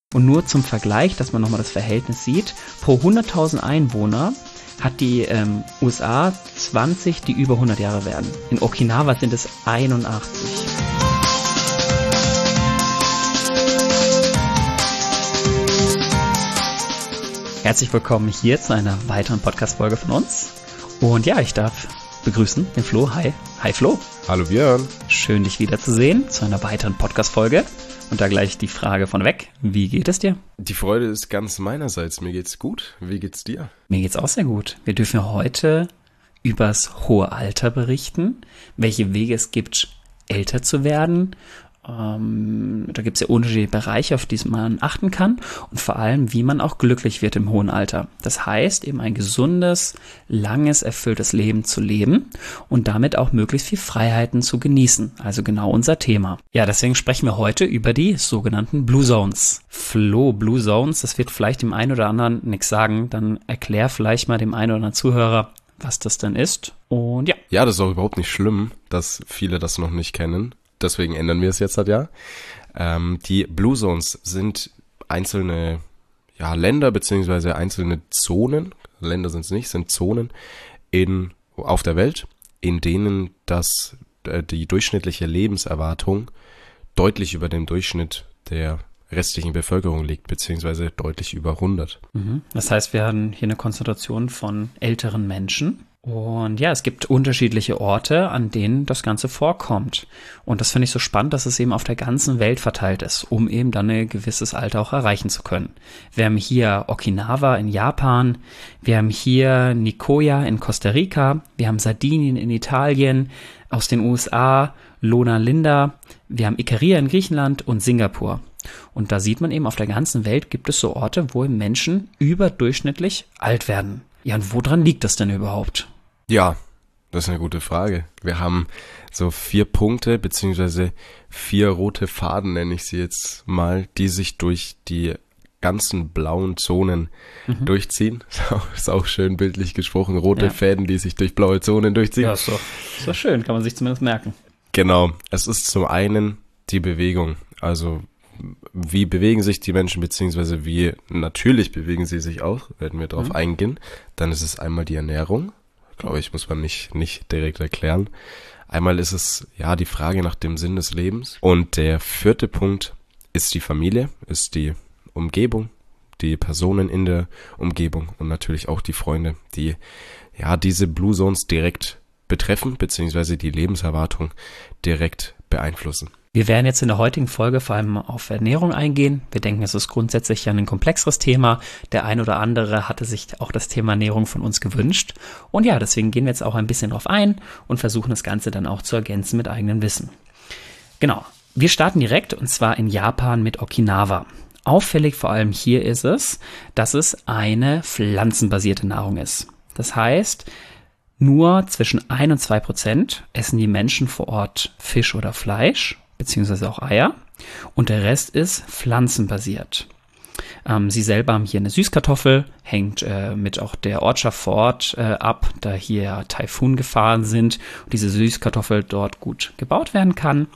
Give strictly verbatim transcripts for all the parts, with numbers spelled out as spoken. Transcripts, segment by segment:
Und nur zum Vergleich, dass man nochmal das Verhältnis sieht, pro hunderttausend Einwohner hat die ähm, U S A zwanzig, die über hundert Jahre werden. In Okinawa sind es einundachtzig. Herzlich willkommen hier zu einer weiteren Podcast-Folge von uns. Und ja, ich darf begrüßen den Flo. Hi. Hi Flo. Hallo Björn. Schön, dich wiederzusehen zu einer weiteren Podcast-Folge. Und da gleich die Frage von weg. Wie geht es dir? Die Freude ist ganz meinerseits. Mir geht's gut. Wie geht's dir? Mir geht's auch sehr gut. Wir dürfen heute übers hohe Alter berichten, welche Wege es gibt, älter zu werden. Ähm, da gibt's ja unterschiedliche Bereiche, auf die man achten kann. Und vor allem, wie man auch glücklich wird im hohen Alter. Das heißt, eben ein gesundes, langes, erfülltes Leben zu leben und damit auch möglichst viel Freiheiten zu genießen. Also genau unser Thema. Ja, deswegen sprechen wir heute über die sogenannten Blue Zones. Flo, Blue Zones, das wird vielleicht dem einen oder anderen nichts sagen. Dann erklär vielleicht mal dem einen oder anderen Zuhörer, was das denn ist. Und ja. Ja, das ist auch überhaupt nicht schlimm, dass viele das noch nicht kennen. Deswegen ändern wir es jetzt halt ja. Ähm, die Blue Zones sind einzelne ja, Länder beziehungsweise einzelne Zonen, Länder sind es nicht, sind Zonen in, auf der Welt, in denen das, äh, die durchschnittliche Lebenserwartung deutlich über dem Durchschnitt der restlichen Bevölkerung liegt, beziehungsweise deutlich über hundert. Mhm. Das heißt, wir haben hier eine Konzentration von älteren Menschen. Und ja, es gibt unterschiedliche Orte, an denen das Ganze vorkommt. Und das finde ich so spannend, dass es eben auf der ganzen Welt verteilt ist, um eben dann ein gewisses Alter auch erreichen zu können. Wir haben hier Okinawa in Japan, wir haben hier Nicoya in Costa Rica, wir haben Sardinien in Italien, aus den U S A, Loma Linda, wir haben Ikaria in Griechenland und Singapur. Und da sieht man eben, auf der ganzen Welt gibt es so Orte, wo Menschen überdurchschnittlich alt werden. Ja, und woran liegt das denn überhaupt? Ja, das ist eine gute Frage. Wir haben so vier Punkte, beziehungsweise vier rote Faden, nenne ich sie jetzt mal, die sich durch die ganzen blauen Zonen mhm. durchziehen. Ist auch, ist auch schön bildlich gesprochen. Rote ja. Fäden, die sich durch blaue Zonen durchziehen. Ja, ist doch, ist doch schön, kann man sich zumindest merken. Genau. Es ist zum einen die Bewegung. Also, wie bewegen sich die Menschen, beziehungsweise wie natürlich bewegen sie sich auch, werden wir drauf mhm. eingehen. Dann ist es einmal die Ernährung. Glaube ich, muss man nicht, nicht direkt erklären. Einmal ist es, ja, die Frage nach dem Sinn des Lebens. Und der vierte Punkt ist die Familie, ist die Umgebung, die Personen in der Umgebung und natürlich auch die Freunde, die, ja, diese Blue Zones direkt betreffen, beziehungsweise die Lebenserwartung direkt beeinflussen. Wir werden jetzt in der heutigen Folge vor allem auf Ernährung eingehen. Wir denken, es ist grundsätzlich ja ein komplexeres Thema. Der ein oder andere hatte sich auch das Thema Ernährung von uns gewünscht. Und ja, deswegen gehen wir jetzt auch ein bisschen drauf ein und versuchen das Ganze dann auch zu ergänzen mit eigenem Wissen. Genau, wir starten direkt und zwar in Japan mit Okinawa. Auffällig vor allem hier ist es, dass es eine pflanzenbasierte Nahrung ist. Das heißt, nur zwischen ein und zwei Prozent essen die Menschen vor Ort Fisch oder Fleisch, beziehungsweise auch Eier, und der Rest ist pflanzenbasiert. Ähm, sie selber haben hier eine Süßkartoffel, hängt äh, mit auch der Ortschaft vor Ort äh, ab, da hier Taifun-Gefahren sind und diese Süßkartoffel dort gut gebaut werden kann.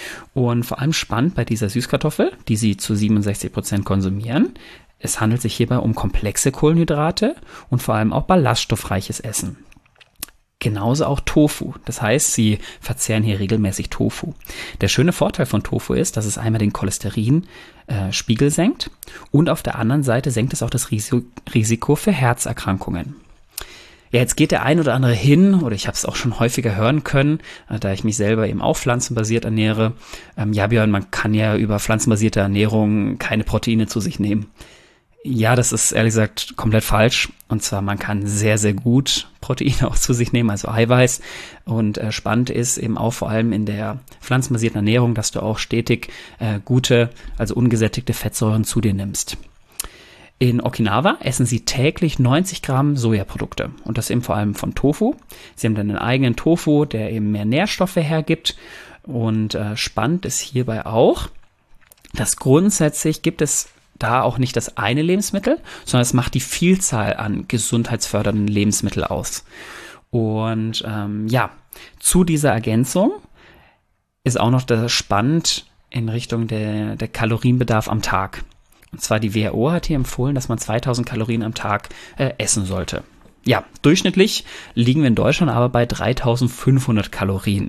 Und vor allem spannend bei dieser Süßkartoffel, die sie zu siebenundsechzig Prozent konsumieren, es handelt sich hierbei um komplexe Kohlenhydrate und vor allem auch ballaststoffreiches Essen. Genauso auch Tofu. Das heißt, sie verzehren hier regelmäßig Tofu. Der schöne Vorteil von Tofu ist, dass es einmal den Cholesterinspiegel äh, senkt und auf der anderen Seite senkt es auch das Risiko, Risiko für Herzerkrankungen. Ja, jetzt geht der ein oder andere hin, oder ich habe es auch schon häufiger hören können, äh, da ich mich selber eben auch pflanzenbasiert ernähre. Ähm, ja, Björn, man kann ja über pflanzenbasierte Ernährung keine Proteine zu sich nehmen. Ja, das ist ehrlich gesagt komplett falsch. Und zwar, man kann sehr, sehr gut Proteine auch zu sich nehmen, also Eiweiß. Und äh, spannend ist eben auch vor allem in der pflanzenbasierten Ernährung, dass du auch stetig äh, gute, also ungesättigte Fettsäuren zu dir nimmst. In Okinawa essen sie täglich neunzig Gramm Sojaprodukte. Und das eben vor allem von Tofu. Sie haben dann einen eigenen Tofu, der eben mehr Nährstoffe hergibt. Und äh, spannend ist hierbei auch, dass grundsätzlich gibt es da auch nicht das eine Lebensmittel, sondern es macht die Vielzahl an gesundheitsfördernden Lebensmitteln aus. Und ähm, ja, zu dieser Ergänzung ist auch noch das spannend in Richtung der, der Kalorienbedarf am Tag. Und zwar die W H O hat hier empfohlen, dass man zweitausend Kalorien am Tag äh, essen sollte. Ja, durchschnittlich liegen wir in Deutschland aber bei dreitausendfünfhundert Kalorien.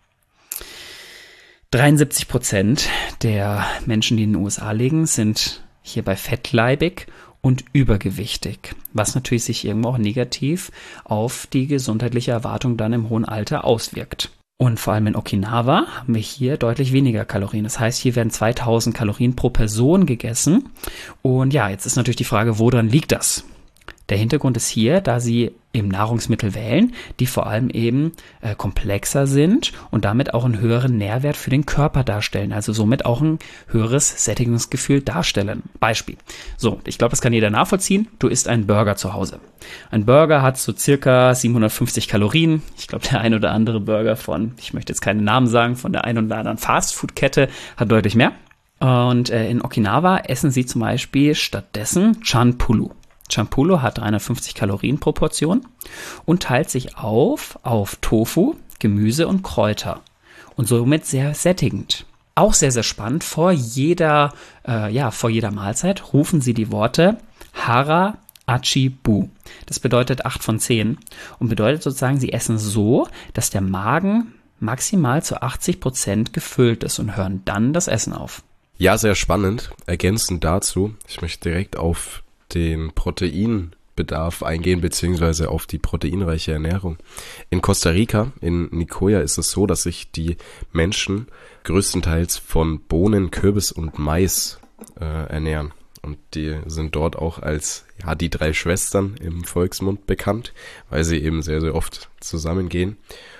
dreiundsiebzig Prozent der Menschen, die in den U S A leben, sind hierbei fettleibig und übergewichtig, was natürlich sich irgendwo auch negativ auf die gesundheitliche Erwartung dann im hohen Alter auswirkt. Und vor allem in Okinawa haben wir hier deutlich weniger Kalorien. Das heißt, hier werden zweitausend Kalorien pro Person gegessen. Und ja, jetzt ist natürlich die Frage, woran liegt das? Der Hintergrund ist hier, da sie eben Nahrungsmittel wählen, die vor allem eben äh, komplexer sind und damit auch einen höheren Nährwert für den Körper darstellen, also somit auch ein höheres Sättigungsgefühl darstellen. Beispiel. So, ich glaube, das kann jeder nachvollziehen. Du isst einen Burger zu Hause. Ein Burger hat so circa siebenhundertfünfzig Kalorien. Ich glaube, der ein oder andere Burger von, ich möchte jetzt keinen Namen sagen, von der ein oder anderen Fastfood-Kette hat deutlich mehr. Und äh, in Okinawa essen sie zum Beispiel stattdessen Chanpulu. Chanpulu hat dreihundertfünfzig Kalorien pro Portion und teilt sich auf auf Tofu, Gemüse und Kräuter und somit sehr sättigend. Auch sehr, sehr spannend, vor jeder, äh, ja, vor jeder Mahlzeit rufen sie die Worte Hara Achi Bu. Das bedeutet acht von zehn und bedeutet sozusagen, sie essen so, dass der Magen maximal zu achtzig Prozent gefüllt ist und hören dann das Essen auf. Ja, sehr spannend. Ergänzend dazu, ich möchte direkt auf den Proteinbedarf eingehen, beziehungsweise auf die proteinreiche Ernährung. In Costa Rica, in Nicoya, ist es so, dass sich die Menschen größtenteils von Bohnen, Kürbis und Mais äh, ernähren. Und die sind dort auch als ja die drei Schwestern im Volksmund bekannt, weil sie eben sehr, sehr oft zusammengehen.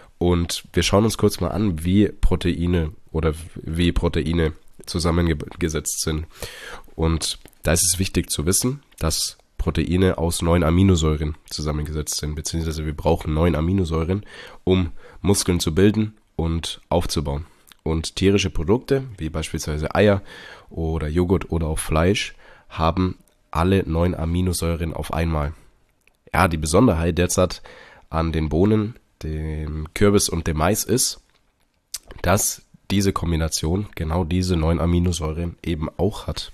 Und wir schauen uns kurz mal an, wie Proteine oder wie Proteine zusammengesetzt sind. Und da ist es wichtig zu wissen, dass Proteine aus neun Aminosäuren zusammengesetzt sind, beziehungsweise wir brauchen neun Aminosäuren, um Muskeln zu bilden und aufzubauen. Und tierische Produkte, wie beispielsweise Eier oder Joghurt oder auch Fleisch, haben alle neun Aminosäuren auf einmal. Ja, die Besonderheit derzeit an den Bohnen, dem Kürbis und dem Mais ist, dass diese Kombination genau diese neun Aminosäuren eben auch hat.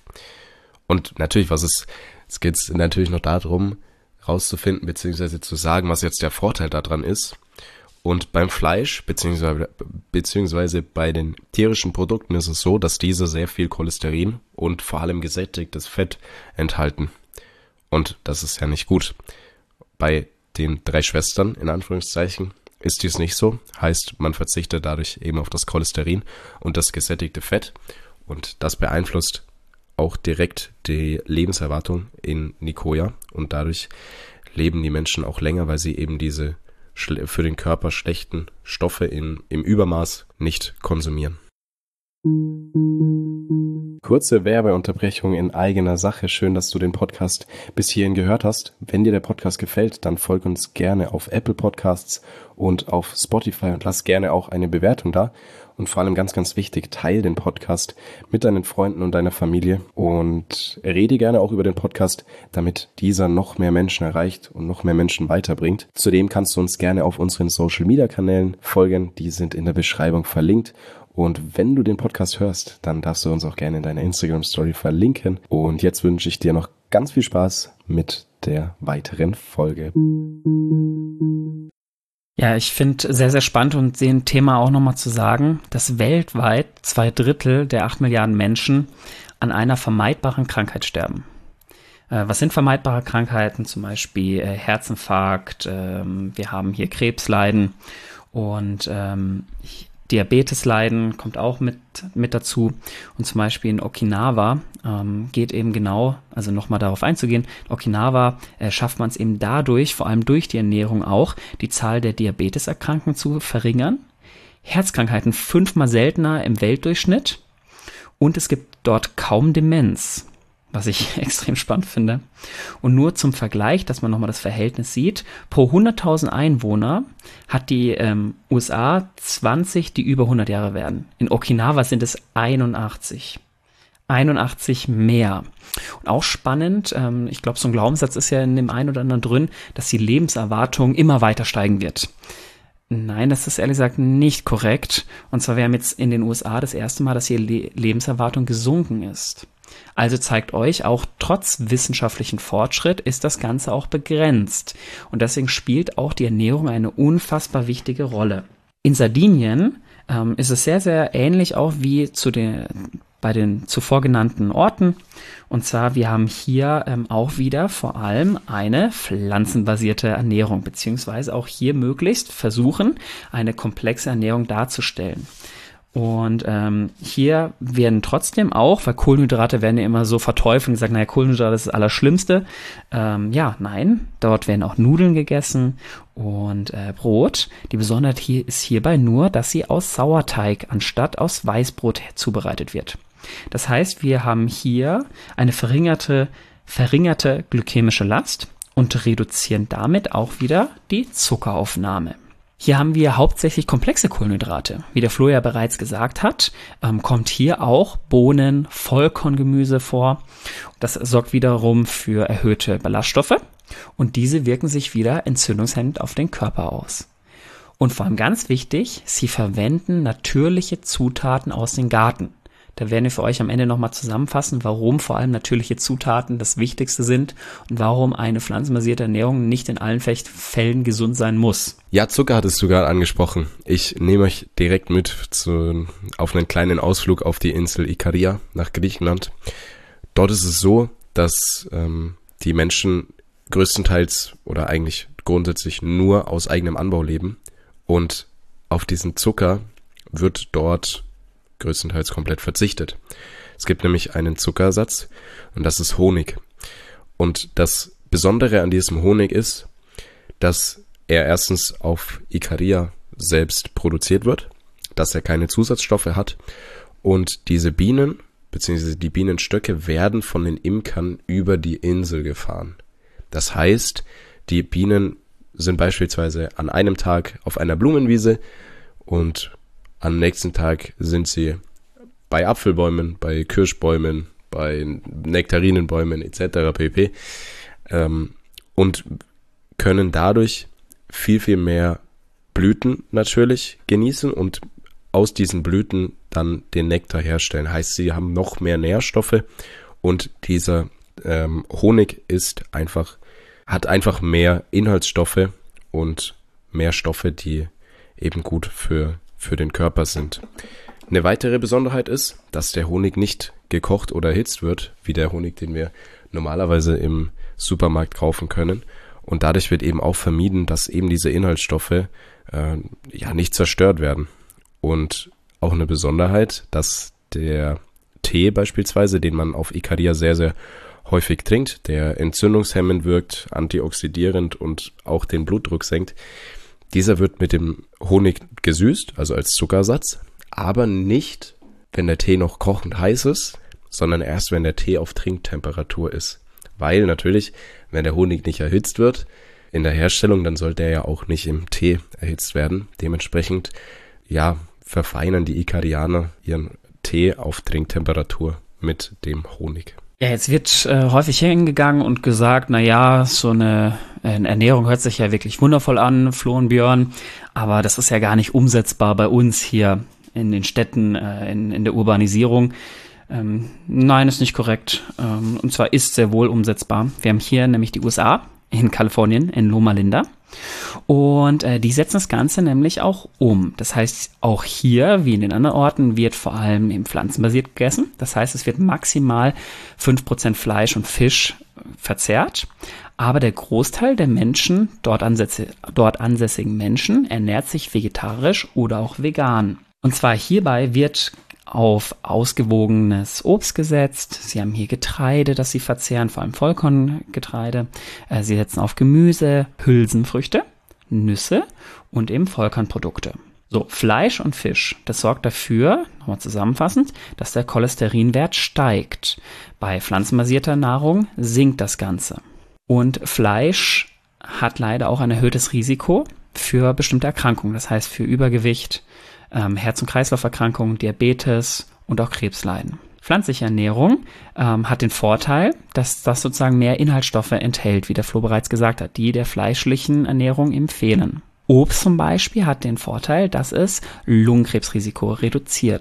Und natürlich, was ist, es geht natürlich noch darum, rauszufinden, beziehungsweise zu sagen, was jetzt der Vorteil daran ist. Und beim Fleisch, beziehungsweise, beziehungsweise bei den tierischen Produkten ist es so, dass diese sehr viel Cholesterin und vor allem gesättigtes Fett enthalten. Und das ist ja nicht gut. Bei den drei Schwestern, in Anführungszeichen, ist dies nicht so. Heißt, man verzichtet dadurch eben auf das Cholesterin und das gesättigte Fett. Und das beeinflusst auch direkt die Lebenserwartung in Nicoya. Und dadurch leben die Menschen auch länger, weil sie eben diese für den Körper schlechten Stoffe in, im Übermaß nicht konsumieren. Kurze Werbeunterbrechung in eigener Sache. Schön, dass du den Podcast bis hierhin gehört hast. Wenn dir der Podcast gefällt, dann folg uns gerne auf Apple Podcasts und auf Spotify und lass gerne auch eine Bewertung da. Und vor allem ganz, ganz wichtig, teil den Podcast mit deinen Freunden und deiner Familie und rede gerne auch über den Podcast, damit dieser noch mehr Menschen erreicht und noch mehr Menschen weiterbringt. Zudem kannst du uns gerne auf unseren Social-Media-Kanälen folgen. Die sind in der Beschreibung verlinkt. Und wenn du den Podcast hörst, dann darfst du uns auch gerne in deiner Instagram-Story verlinken. Und jetzt wünsche ich dir noch ganz viel Spaß mit der weiteren Folge. Ja, ich finde sehr, sehr spannend und dem Thema auch nochmal zu sagen, dass weltweit zwei Drittel der acht Milliarden Menschen an einer vermeidbaren Krankheit sterben. Äh, was sind vermeidbare Krankheiten? Zum Beispiel äh, Herzinfarkt, äh, wir haben hier Krebsleiden und ähm, Diabetesleiden kommt auch mit, mit dazu. Und zum Beispiel in Okinawa ähm, geht eben genau, also nochmal darauf einzugehen, in Okinawa äh, schafft man es eben dadurch, vor allem durch die Ernährung auch, die Zahl der Diabeteserkrankten zu verringern. Herzkrankheiten fünfmal seltener im Weltdurchschnitt. Und es gibt dort kaum Demenz, was ich extrem spannend finde. Und nur zum Vergleich, dass man nochmal das Verhältnis sieht, pro hunderttausend Einwohner hat die ähm, U S A zwanzig, die über hundert Jahre werden. In Okinawa sind es einundachtzig. einundachtzig mehr. Und auch spannend, ähm, ich glaube, so ein Glaubenssatz ist ja in dem einen oder anderen drin, dass die Lebenserwartung immer weiter steigen wird. Nein, das ist ehrlich gesagt nicht korrekt. Und zwar, wir haben jetzt in den U S A das erste Mal, dass die Le- Lebenserwartung gesunken ist. Also zeigt euch, auch trotz wissenschaftlichen Fortschritt ist das Ganze auch begrenzt. Und deswegen spielt auch die Ernährung eine unfassbar wichtige Rolle. In Sardinien ähm, ist es sehr, sehr ähnlich auch wie zu den, bei den zuvor genannten Orten. Und zwar, wir haben hier ähm, auch wieder vor allem eine pflanzenbasierte Ernährung, beziehungsweise auch hier möglichst versuchen, eine komplexe Ernährung darzustellen. Und ähm, hier werden trotzdem auch, weil Kohlenhydrate werden ja immer so verteufelt und gesagt, naja, Kohlenhydrate ist das Allerschlimmste. Ähm, ja, nein, dort werden auch Nudeln gegessen und äh, Brot. Die Besonderheit hier ist hierbei nur, dass sie aus Sauerteig anstatt aus Weißbrot zubereitet wird. Das heißt, wir haben hier eine verringerte, verringerte glykämische Last und reduzieren damit auch wieder die Zuckeraufnahme. Hier haben wir hauptsächlich komplexe Kohlenhydrate. Wie der Flo ja bereits gesagt hat, ähm, kommt hier auch Bohnen, Vollkorngemüse vor. Das sorgt wiederum für erhöhte Ballaststoffe und diese wirken sich wieder entzündungshemmend auf den Körper aus. Und vor allem ganz wichtig, sie verwenden natürliche Zutaten aus dem Garten. Da werden wir für euch am Ende nochmal zusammenfassen, warum vor allem natürliche Zutaten das Wichtigste sind und warum eine pflanzenbasierte Ernährung nicht in allen Fällen gesund sein muss. Ja, Zucker hattest du gerade angesprochen. Ich nehme euch direkt mit zu, auf einen kleinen Ausflug auf die Insel Ikaria nach Griechenland. Dort ist es so, dass ähm, die Menschen größtenteils oder eigentlich grundsätzlich nur aus eigenem Anbau leben und auf diesen Zucker wird dort größtenteils komplett verzichtet. Es gibt nämlich einen Zuckersatz und das ist Honig. Und das Besondere an diesem Honig ist, dass er erstens auf Ikaria selbst produziert wird, dass er keine Zusatzstoffe hat und diese Bienen bzw. die Bienenstöcke werden von den Imkern über die Insel gefahren. Das heißt, die Bienen sind beispielsweise an einem Tag auf einer Blumenwiese und am nächsten Tag sind sie bei Apfelbäumen, bei Kirschbäumen, bei Nektarinenbäumen et cetera pp. Ähm, und können dadurch viel, viel mehr Blüten natürlich genießen und aus diesen Blüten dann den Nektar herstellen. Heißt, sie haben noch mehr Nährstoffe und dieser ähm, Honig ist einfach, hat einfach mehr Inhaltsstoffe und mehr Stoffe, die eben gut für für den Körper sind. Eine weitere Besonderheit ist, dass der Honig nicht gekocht oder erhitzt wird, wie der Honig, den wir normalerweise im Supermarkt kaufen können. Und dadurch wird eben auch vermieden, dass eben diese Inhaltsstoffe äh, ja nicht zerstört werden. Und auch eine Besonderheit, dass der Tee beispielsweise, den man auf Ikaria sehr, sehr häufig trinkt, der entzündungshemmend wirkt, antioxidierend und auch den Blutdruck senkt, dieser wird mit dem Honig gesüßt, also als Zuckersatz, aber nicht, wenn der Tee noch kochend heiß ist, sondern erst, wenn der Tee auf Trinktemperatur ist. Weil natürlich, wenn der Honig nicht erhitzt wird in der Herstellung, dann sollte er ja auch nicht im Tee erhitzt werden. Dementsprechend, ja, verfeinern die Ikarianer ihren Tee auf Trinktemperatur mit dem Honig. Ja, jetzt wird äh, häufig hingegangen und gesagt, na ja, so eine, eine Ernährung hört sich ja wirklich wundervoll an, Flo und Björn, aber das ist ja gar nicht umsetzbar bei uns hier in den Städten, äh, in, in der Urbanisierung. Ähm, nein, ist nicht korrekt. Ähm, und zwar ist sehr wohl umsetzbar. Wir haben hier nämlich die U S A, in Kalifornien, in Loma Linda. Und äh, die setzen das Ganze nämlich auch um. Das heißt, auch hier, wie in den anderen Orten, wird vor allem eben pflanzenbasiert gegessen. Das heißt, es wird maximal fünf Prozent Fleisch und Fisch verzehrt. Aber der Großteil der Menschen, dort, ansässig, dort ansässigen Menschen, ernährt sich vegetarisch oder auch vegan. Und zwar hierbei wird auf ausgewogenes Obst gesetzt. Sie haben hier Getreide, das sie verzehren, vor allem Vollkorngetreide. Sie setzen auf Gemüse, Hülsenfrüchte, Nüsse und eben Vollkornprodukte. So, Fleisch und Fisch, das sorgt dafür, nochmal zusammenfassend, dass der Cholesterinwert steigt. Bei pflanzenbasierter Nahrung sinkt das Ganze. Und Fleisch hat leider auch ein erhöhtes Risiko für bestimmte Erkrankungen, das heißt für Übergewicht, ähm, Herz- und Kreislauferkrankungen, Diabetes und auch Krebsleiden. Pflanzliche Ernährung ähm, hat den Vorteil, dass das sozusagen mehr Inhaltsstoffe enthält, wie der Flo bereits gesagt hat, die der fleischlichen Ernährung eben fehlen. Obst zum Beispiel hat den Vorteil, dass es Lungenkrebsrisiko reduziert.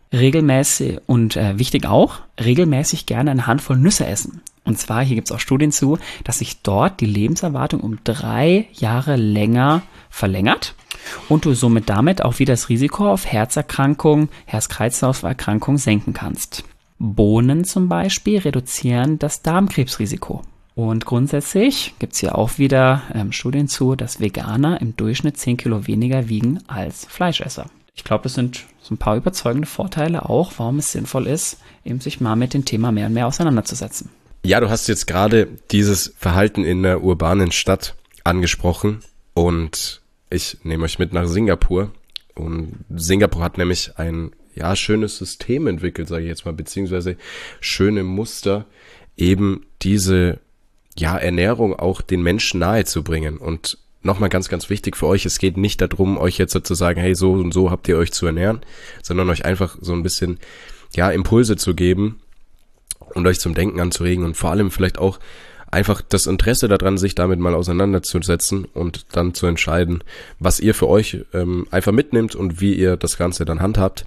regelmäßig und äh, wichtig auch, regelmäßig gerne eine Handvoll Nüsse essen. Und zwar, hier gibt es auch Studien zu, dass sich dort die Lebenserwartung um drei Jahre länger verlängert und du somit damit auch wieder das Risiko auf Herzerkrankungen, Herz-Kreislauf-Erkrankungen senken kannst. Bohnen zum Beispiel reduzieren das Darmkrebsrisiko. Und grundsätzlich gibt es hier auch wieder ähm, Studien zu, dass Veganer im Durchschnitt zehn Kilo weniger wiegen als Fleischesser. Ich glaube, das sind so ein paar überzeugende Vorteile auch, warum es sinnvoll ist, eben sich mal mit dem Thema mehr und mehr auseinanderzusetzen. Ja, du hast jetzt gerade dieses Verhalten in der urbanen Stadt angesprochen und ich nehme euch mit nach Singapur. Und Singapur hat nämlich ein ja schönes System entwickelt, sage ich jetzt mal, beziehungsweise schöne Muster, eben diese ja Ernährung auch den Menschen nahe zu bringen. Und nochmal ganz, ganz wichtig für euch, es geht nicht darum, euch jetzt zu sagen, hey, so und so habt ihr euch zu ernähren, sondern euch einfach so ein bisschen ja Impulse zu geben und euch zum Denken anzuregen und vor allem vielleicht auch einfach das Interesse daran, sich damit mal auseinanderzusetzen und dann zu entscheiden, was ihr für euch ähm, einfach mitnimmt und wie ihr das Ganze dann handhabt.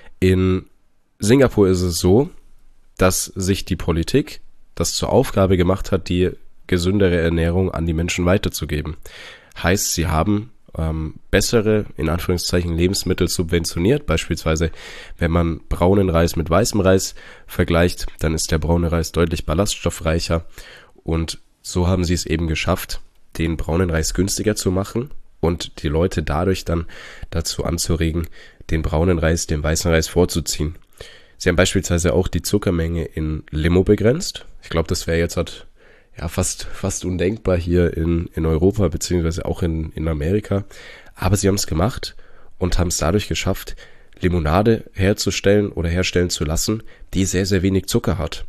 In Singapur ist es so, dass sich die Politik das zur Aufgabe gemacht hat, die gesündere Ernährung an die Menschen weiterzugeben. Heißt, sie haben ähm, bessere, in Anführungszeichen, Lebensmittel subventioniert. Beispielsweise, wenn man braunen Reis mit weißem Reis vergleicht, dann ist der braune Reis deutlich ballaststoffreicher. Und so haben sie es eben geschafft, den braunen Reis günstiger zu machen und die Leute dadurch dann dazu anzuregen, den braunen Reis dem weißen Reis vorzuziehen. Sie haben beispielsweise auch die Zuckermenge in Limo begrenzt. Ich glaube, das wäre jetzt halt ja fast fast undenkbar hier in in Europa beziehungsweise auch in in Amerika. Aber sie haben es gemacht und haben es dadurch geschafft, Limonade herzustellen oder herstellen zu lassen, die sehr, sehr wenig Zucker hat.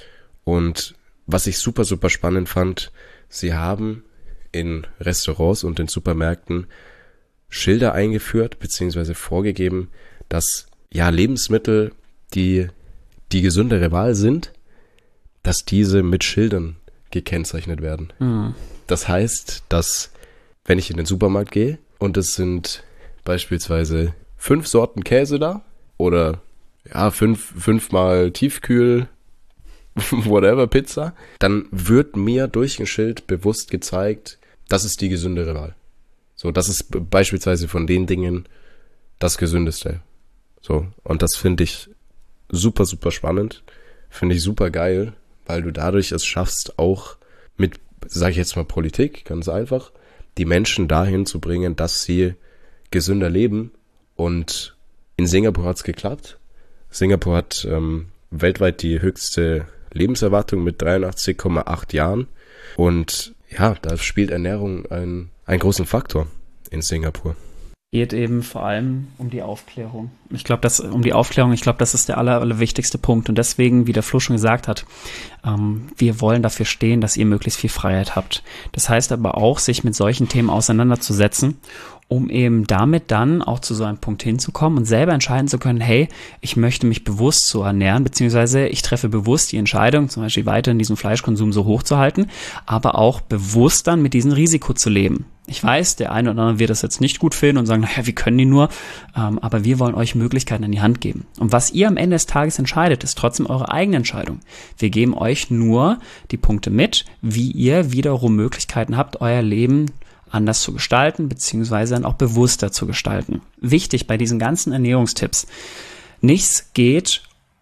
Und was ich super, super spannend fand, sie haben in Restaurants und in Supermärkten Schilder eingeführt beziehungsweise vorgegeben, dass ja Lebensmittel, die die gesündere Wahl sind, dass diese mit Schildern gekennzeichnet werden. Mhm. Das heißt, dass wenn ich in den Supermarkt gehe und es sind beispielsweise fünf Sorten Käse da oder ja fünf fünfmal Tiefkühl whatever Pizza, dann wird mir durch ein Schild bewusst gezeigt, das ist die gesündere Wahl. So, das ist beispielsweise von den Dingen das Gesündeste. So, und das finde ich super, super spannend, finde ich super geil, weil du dadurch es schaffst, auch mit, sage ich jetzt mal Politik, ganz einfach, die Menschen dahin zu bringen, dass sie gesünder leben. Und in Singapur hat es geklappt. Singapur hat ähm, weltweit die höchste Lebenserwartung mit dreiundachtzig Komma acht Jahren. Und ja, da spielt Ernährung ein, einen großen Faktor in Singapur. Geht eben vor allem um die Aufklärung. Ich glaube, das um die Aufklärung, ich glaube, das ist der aller, aller wichtigste Punkt. Und deswegen, wie der Flo schon gesagt hat, ähm, wir wollen dafür stehen, dass ihr möglichst viel Freiheit habt. Das heißt aber auch, sich mit solchen Themen auseinanderzusetzen, um eben damit dann auch zu so einem Punkt hinzukommen und selber entscheiden zu können, hey, ich möchte mich bewusst so ernähren, beziehungsweise ich treffe bewusst die Entscheidung, zum Beispiel weiterhin diesen Fleischkonsum so hoch zu halten, aber auch bewusst dann mit diesem Risiko zu leben. Ich weiß, der eine oder andere wird das jetzt nicht gut finden und sagen, naja, wie können die nur, ähm, aber wir wollen euch Möglichkeiten in die Hand geben. Und was ihr am Ende des Tages entscheidet, ist trotzdem eure eigene Entscheidung. Wir geben euch nur die Punkte mit, wie ihr wiederum Möglichkeiten habt, euer Leben anders zu gestalten, beziehungsweise dann auch bewusster zu gestalten. Wichtig bei diesen ganzen Ernährungstipps, nichts geht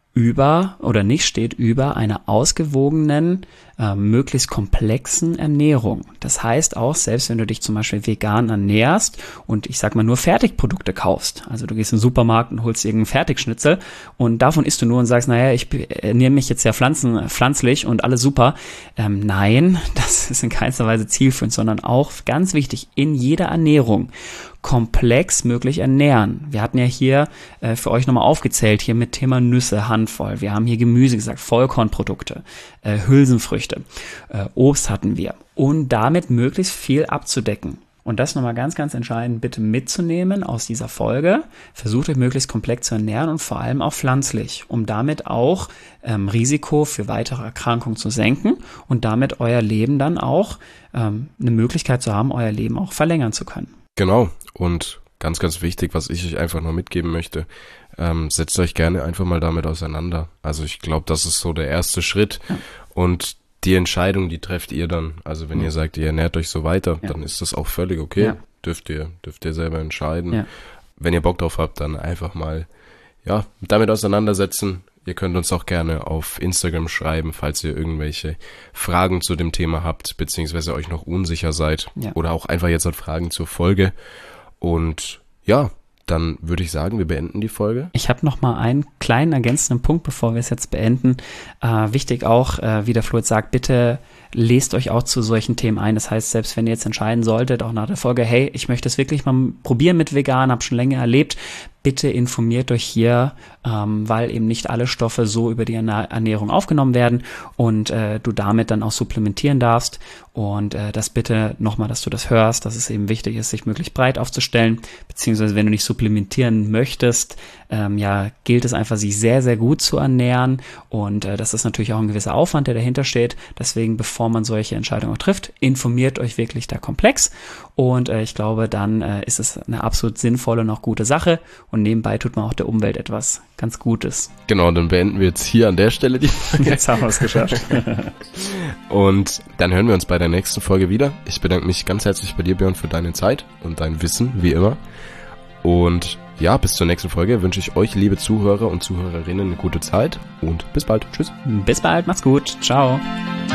über oder nicht steht über einer ausgewogenen, äh, möglichst komplexen Ernährung. Das heißt auch, selbst wenn du dich zum Beispiel vegan ernährst und ich sag mal nur Fertigprodukte kaufst, also du gehst in den Supermarkt und holst irgendeinen Fertigschnitzel und davon isst du nur und sagst, naja, ich ernähre mich jetzt ja pflanzen, pflanzlich und alles super. Ähm, nein, das ist in keinster Weise zielführend, sondern auch ganz wichtig, in jeder Ernährung komplex möglich ernähren. Wir hatten ja hier äh, für euch nochmal aufgezählt, hier mit Thema Nüsse, Handvoll. Wir haben hier Gemüse gesagt, Vollkornprodukte, äh, Hülsenfrüchte, äh, Obst hatten wir. Und damit möglichst viel abzudecken. Und das nochmal ganz, ganz entscheidend bitte mitzunehmen aus dieser Folge. Versucht euch möglichst komplex zu ernähren und vor allem auch pflanzlich, um damit auch ähm, Risiko für weitere Erkrankungen zu senken und damit euer Leben dann auch ähm, eine Möglichkeit zu haben, euer Leben auch verlängern zu können. Genau. Und ganz, ganz wichtig, was ich euch einfach noch mitgeben möchte. Ähm, setzt euch gerne einfach mal damit auseinander. Also ich glaube, das ist so der erste Schritt. Ja. Und die Entscheidung, die trefft ihr dann. Also wenn mhm. ihr sagt, ihr ernährt euch so weiter, ja. dann ist das auch völlig okay. Ja. Dürft ihr, dürft ihr selber entscheiden. Ja. Wenn ihr Bock drauf habt, dann einfach mal, ja, damit auseinandersetzen. Ihr könnt uns auch gerne auf Instagram schreiben, falls ihr irgendwelche Fragen zu dem Thema habt, beziehungsweise euch noch unsicher seid. Ja. Oder auch einfach jetzt halt Fragen zur Folge. Und ja, dann würde ich sagen, wir beenden die Folge. Ich habe noch mal einen kleinen ergänzenden Punkt, bevor wir es jetzt beenden. Äh, wichtig auch, äh, wie der Flo jetzt sagt, bitte lest euch auch zu solchen Themen ein. Das heißt, selbst wenn ihr jetzt entscheiden solltet, auch nach der Folge, hey, ich möchte es wirklich mal probieren mit vegan, habe schon länger erlebt, bitte informiert euch hier, ähm, weil eben nicht alle Stoffe so über die Ernährung aufgenommen werden und äh, du damit dann auch supplementieren darfst. Und äh, das bitte nochmal, dass du das hörst, dass es eben wichtig ist, sich möglichst breit aufzustellen, beziehungsweise wenn du nicht supplementieren möchtest, ähm, ja, gilt es einfach, sich sehr, sehr gut zu ernähren und äh, das ist natürlich auch ein gewisser Aufwand, der dahinter steht. Deswegen, bevor man solche Entscheidungen auch trifft, informiert euch wirklich da komplex und äh, ich glaube, dann äh, ist es eine absolut sinnvolle und auch gute Sache. Und nebenbei tut man auch der Umwelt etwas ganz Gutes. Genau, dann beenden wir jetzt hier an der Stelle die Folge. Jetzt haben wir es geschafft. Und dann hören wir uns bei der nächsten Folge wieder. Ich bedanke mich ganz herzlich bei dir, Björn, für deine Zeit und dein Wissen, wie immer. Und ja, bis zur nächsten Folge wünsche ich euch, liebe Zuhörer und Zuhörerinnen, eine gute Zeit und bis bald. Tschüss. Bis bald, macht's gut. Ciao.